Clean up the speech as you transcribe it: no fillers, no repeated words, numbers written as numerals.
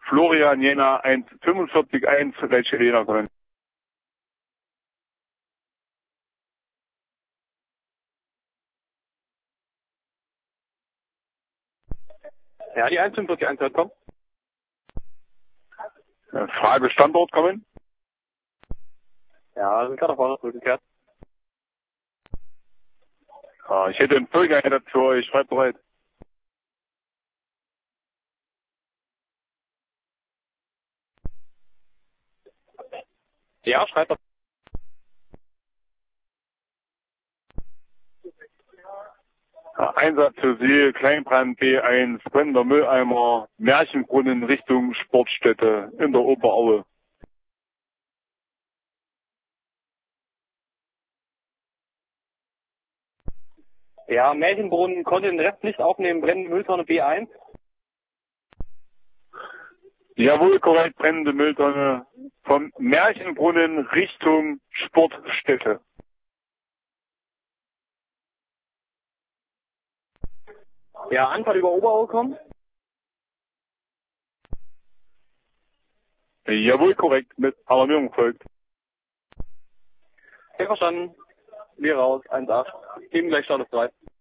Florian Jena 1,45,1, welche Lena kommen? Ja, die 1,45,1 wird kommen. Frage Standort kommen? Ja, sind gerade nach vorne zurückgekehrt. Ich hätte einen Folgeeinsatz für euch, schreibt bereit. Ja, schreibt doch. Einsatz für Sie, Kleinbrand B1, brennender Mülleimer, Märchenbrunnen Richtung Sportstätte in der Oberaue. Ja, Märchenbrunnen konnte den Rest nicht aufnehmen, brennende Mülltonne B1. Jawohl, korrekt, brennende Mülltonne vom Märchenbrunnen Richtung Sportstätte. Ja, Anfahrt über Oberaue kommen. Jawohl, korrekt, mit Alarmierung folgt. Okay, verstanden. Wir raus, 1,8. Geben gleich Status 3.